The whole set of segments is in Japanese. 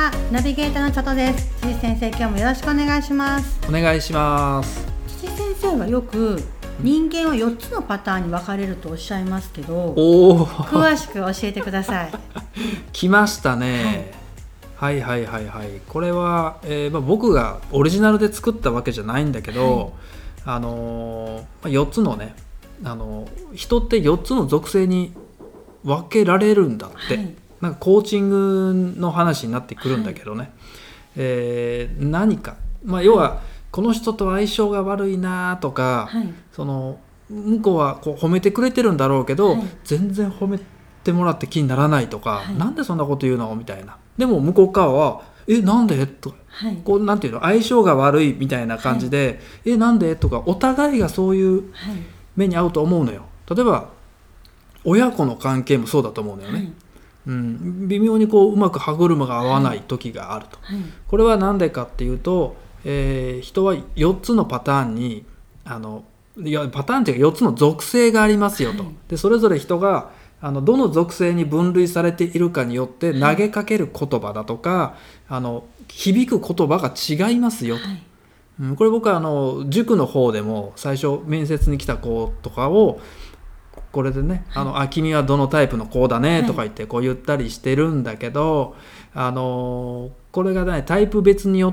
は、ナビゲーターのチャトです。辻先生、今日もよろしくお願いします。 お願いします。 辻先生はよく人間は4つのパターンに分かれるとおっしゃいますけど、詳しく教えてください。 来ましたね、はい、これは、僕がオリジナルで作ったわけじゃないんだけど、4つのね、人って4つの属性に分けられるんだって、なんかコーチングの話になってくるんだけどね、何か、要はこの人と相性が悪いなとか、その向こうはこう褒めてくれてるんだろうけど、全然褒めてもらって気にならないとか、なんでそんなこと言うのみたいな。でも向こう側はなんでとか、こうなんていうの、相性が悪いみたいな感じで、なんでとか、お互いがそういう目に遭うと思うのよ。例えば親子の関係もそうだと思うのよね、微妙にこううまく歯車が合わない時があると、これは何でかっていうと、人は4つのパターンにパターンというか4つの属性がありますよと、でそれぞれ人がどの属性に分類されているかによって投げかける言葉だとか、響く言葉が違いますよと、これ僕は塾の方でも最初面接に来た子とかをこれでね、君はどのタイプの子だねとか言ってこう言ったりしてるんだけど、これがねタイプ別によって、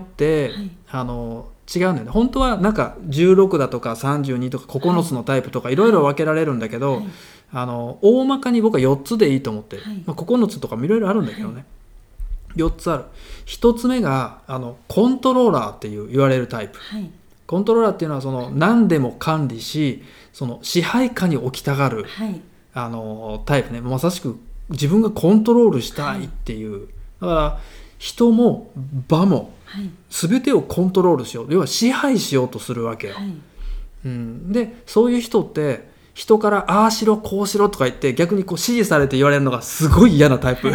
違うんだよね。本当はなんか16だとか32とか9つのタイプとかいろいろ分けられるんだけど、大まかに僕は4つでいいと思ってる、9つとかもいろいろあるんだけどね、4つある。1つ目がコントローラーって言われるタイプ、コントローラーっていうのはその何でも管理し、その支配下に置きたがる、タイプね。まさしく自分がコントロールしたいっていう、だから人も場も全てをコントロールしよう、要は支配しようとするわけよ、でそういう人って人からああしろこうしろとか言って逆にこう指示されて言われるのがすごい嫌なタイプ、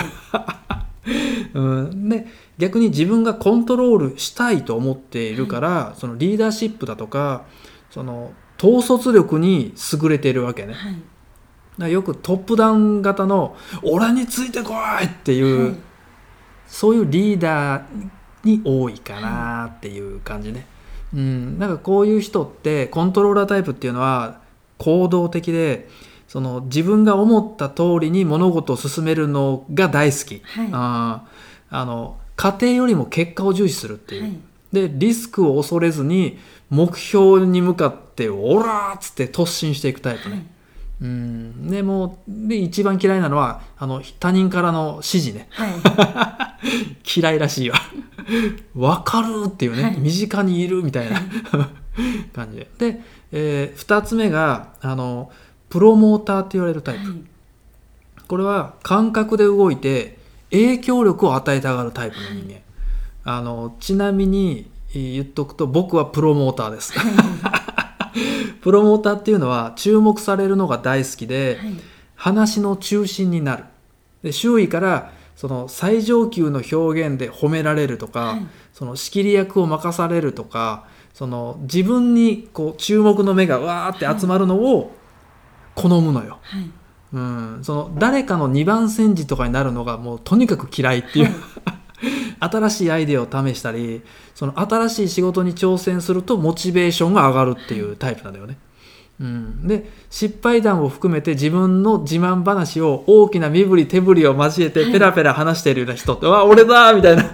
で逆に自分がコントロールしたいと思っているから、そのリーダーシップだとかその統率力に優れているわけね、だからよくトップダウン型の俺についてこいっていう、そういうリーダーに多いかなっていう感じね、なんかこういう人ってコントローラータイプっていうのは行動的で、その自分が思った通りに物事を進めるのが大好き、過程よりも結果を重視するっていう、でリスクを恐れずに目標に向かってオラーっつって突進していくタイプね、で一番嫌いなのは他人からの指示ね、嫌いらしいわわかるっていうね、身近にいるみたいな感じで、2つ目がプロモーターって言われるタイプ、これは感覚で動いて影響力を与えたがるタイプの人間、ちなみに言っとくと僕はプロモーターです、プロモーターっていうのは注目されるのが大好きで、話の中心になる。で周囲からその最上級の表現で褒められるとか、その仕切り役を任されるとか、その自分にこう注目の目がわーって集まるのを好むのよ、その誰かの二番煎じとかになるのがもうとにかく嫌いっていう、新しいアイデアを試したり、その新しい仕事に挑戦するとモチベーションが上がるっていうタイプなんだよね、で失敗談を含めて自分の自慢話を大きな身振り手振りを交えてペラペラ話しているような人って、わ俺だみたいな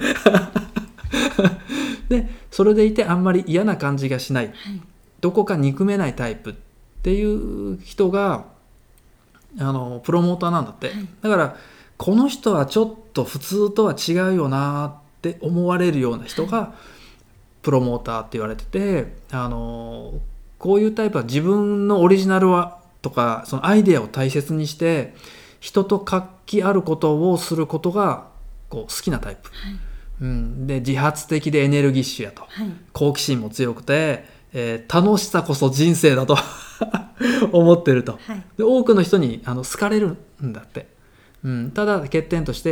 でそれでいてあんまり嫌な感じがしない、どこか憎めないタイプっていう人がプロモーターなんだって、だからこの人はちょっと普通とは違うよなって思われるような人がプロモーターって言われてて、こういうタイプは自分のオリジナルはとかそのアイデアを大切にして人と活気あることをすることがこう好きなタイプ、で自発的でエネルギッシュやと、好奇心も強くて、楽しさこそ人生だと思ってると、で多くの人に好かれるんだって、ただ欠点として、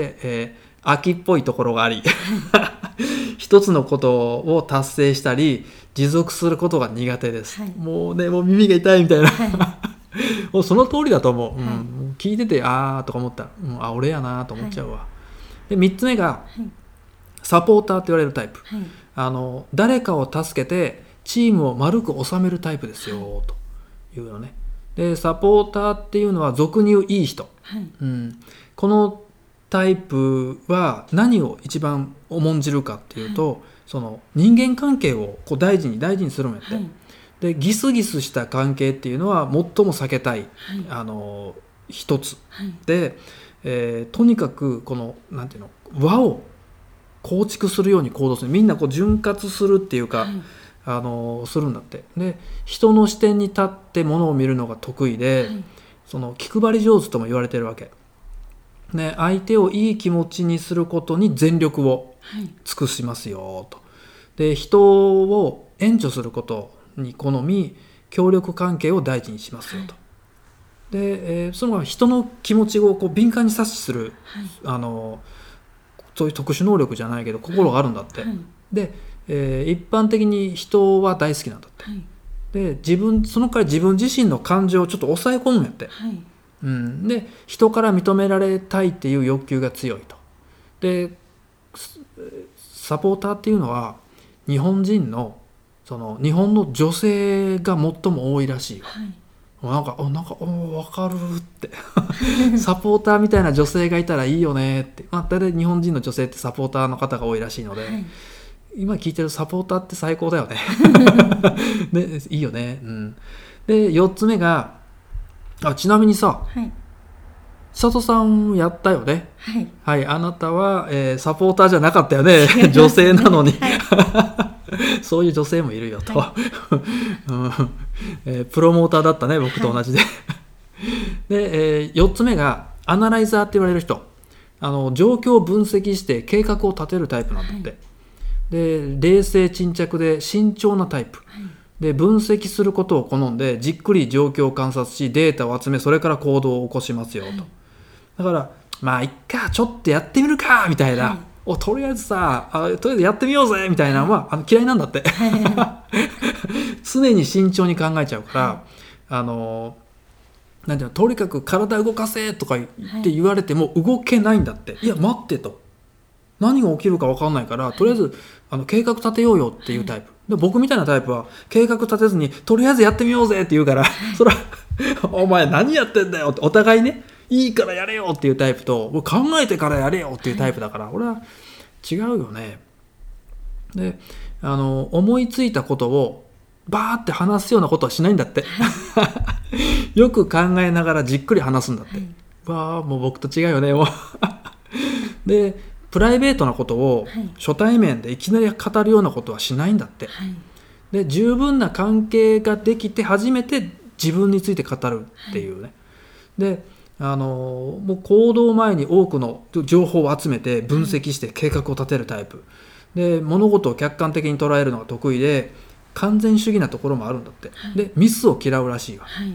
秋っぽいところがあり一つのことを達成したり持続することが苦手です、もうねもう耳が痛いみたいな、もうその通りだと思う、聞いててあーとか思ったら、あ俺やなと思っちゃうわ、で3つ目が、 サポーターって言われるタイプ、 はい、 誰かを助けてチームを丸く収めるタイプですよ、 はい、 というのね。でサポーターっていうのは俗に言ういい人、 はい、 このタイプは何を一番重んじるかっていうと、はい、その人間関係をこう大事にするんやって、はい、でギスギスした関係っていうのは最も避けたい、はい、一つ、はい、で、とにかくこのなんていうの輪を構築するように行動する、みんなこう潤滑するっていうか、はい、するんだって。で人の視点に立ってものを見るのが得意で、はい、その気配り上手とも言われてるわけ、ね、相手をいい気持ちにすることに全力を尽くしますよと。で人を援助することに好み協力関係を大事にしますよと。で、その人の気持ちをこう敏感に察知する、はい、そういう特殊能力じゃないけど心があるんだって、はいはい、で、一般的に人は大好きなんだって、はい、でその代わり自分自身の感情をちょっと抑え込むんやって、はい、で人から認められたいっていう欲求が強いと。でサポーターっていうのは日本人の日本の女性が最も多いらしいよ、はい、なんか分かるってサポーターみたいな女性がいたらいいよねって、大体日本人の女性ってサポーターの方が多いらしいので、はい、今聞いてるサポーターって最高だよねでいいよね、で4つ目がちなみにさ、はい、佐藤さんやったよね、はい、はい、あなたは、サポーターじゃなかったよね女性なのに、はい、そういう女性もいるよと、はいプロモーターだったね僕と同じで、はい、で、4つ目がアナライザーって言われる人、状況を分析して計画を立てるタイプなんだって、はい、で冷静沈着で慎重なタイプ、はい、で分析することを好んでじっくり状況を観察しデータを集めそれから行動を起こしますよと、はい、だからまあいっかちょっとやってみるかみたいな、はい、とりあえずさとりあえずやってみようぜみたいなのは嫌いなんだって、はい、常に慎重に考えちゃうから、はい、なんていうのとにかく体動かせとかって言われても動けないんだって、はい、いや待ってと何が起きるか分かんないから、はい、とりあえず計画立てようよっていうタイプ、はい、で僕みたいなタイプは計画立てずにとりあえずやってみようぜって言うから、はい、それはお前何やってんだよってお互いねいいからやれよっていうタイプと考えてからやれよっていうタイプだから、はい、俺は違うよね。で思いついたことをバーって話すようなことはしないんだって、はい、よく考えながらじっくり話すんだって、はい、もう僕と違うよねもうでプライベートなことを初対面でいきなり語るようなことはしないんだって、はい、で十分な関係ができて初めて自分について語るっていうね、はい、でもう行動前に多くの情報を集めて分析して計画を立てるタイプで物事を客観的に捉えるのが得意で完全主義なところもあるんだって、はい、でミスを嫌うらしいわ、はい、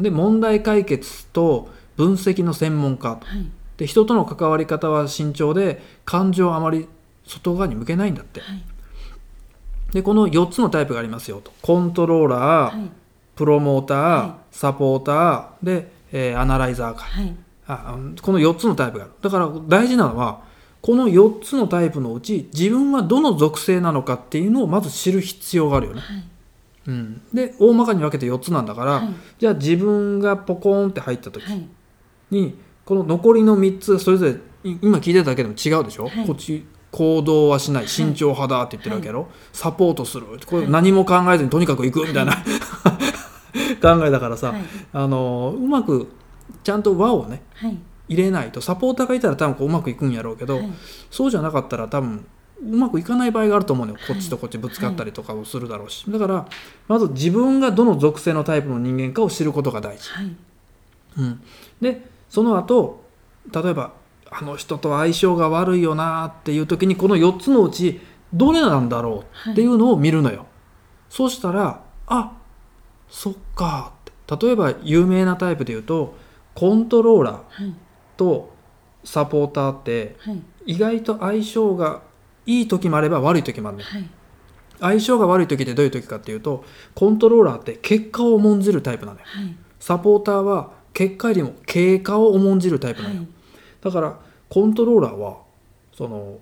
で問題解決と分析の専門家と、はい、で人との関わり方は慎重で感情をあまり外側に向けないんだって、はい、でこの4つのタイプがありますよとコントローラー、はい、プロモーター、はい、サポーターでアナライザーか、はい、この4つのタイプがある。だから大事なのはこの4つのタイプのうち自分はどの属性なのかっていうのをまず知る必要があるよね、はい、で大まかに分けて4つなんだから、はい、じゃあ自分がポコーンって入った時に、はい、この残りの3つそれぞれ今聞いてただけでも違うでしょ、はい、こっち行動はしない慎重派だって言ってるわけやろ、はい、サポートするこれ何も考えずにとにかく行くみたいな、はい考えだからさ、はい、うまくちゃんと輪をね、はい、入れないとサポーターがいたら多分こううまくいくんやろうけど、はい、そうじゃなかったら多分うまくいかない場合があると思うのよ、はい、こっちとこっちぶつかったりとかをするだろうし、はい、だからまず自分がどの属性のタイプの人間かを知ることが大事、はいでその後例えばあの人と相性が悪いよなっていう時にこの4つのうちどれなんだろうっていうのを見るのよ、はい、そうしたらそっかって例えば有名なタイプで言うとコントローラーとサポーターって意外と相性がいい時もあれば悪い時もあるね、はい、相性が悪い時ってどういう時かっていうとコントローラーって結果を重んじるタイプなのよ、はい、サポーターは結果よりも経過を重んじるタイプなのよ、はい、だからコントローラーは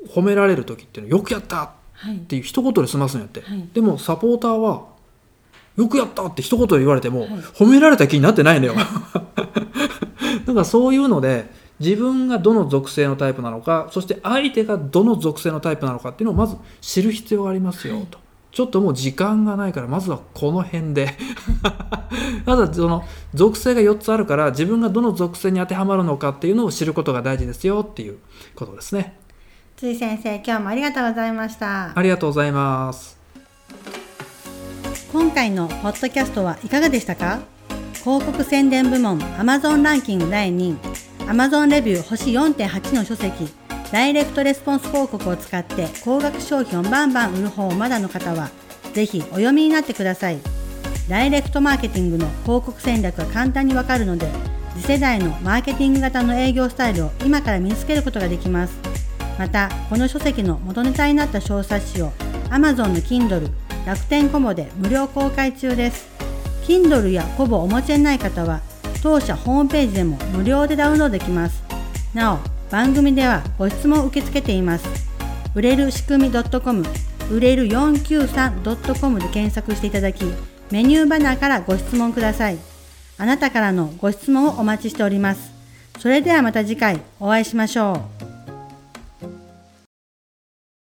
褒められる時っていうのはよくやったっていう一言で済ますんやって、はい、でもサポーターはよくやったって一言で言われても、はい、褒められた気になってないのよだからそういうので自分がどの属性のタイプなのか、そして相手がどの属性のタイプなのかっていうのをまず知る必要がありますよと、はい、ちょっともう時間がないからまずはこの辺でまずその属性が4つあるから自分がどの属性に当てはまるのかっていうのを知ることが大事ですよっていうことですね。 辻先生、今日もありがとうございました。 ありがとうございます。 今回のポッドキャストはいかがでしたか？広告宣伝部門 Amazon ランキング第2位、Amazon レビュー星 4.8 の書籍、ダイレクトレスポンス広告を使って高額商品をバンバン売る方をまだの方は、ぜひお読みになってください。ダイレクトマーケティングの広告戦略が簡単にわかるので、次世代のマーケティング型の営業スタイルを今から身につけることができます。また、この書籍の元ネタになった小冊子を Amazon の Kindle、楽天コボで無料公開中です。Kindle やコボをお持ちでない方は、当社ホームページでも無料でダウンロードできます。なお、番組ではご質問を受け付けています。売れる仕組み .com、売れる 493.com で検索していただき、メニューバナーからご質問ください。あなたからのご質問をお待ちしております。それではまた次回お会いしましょう。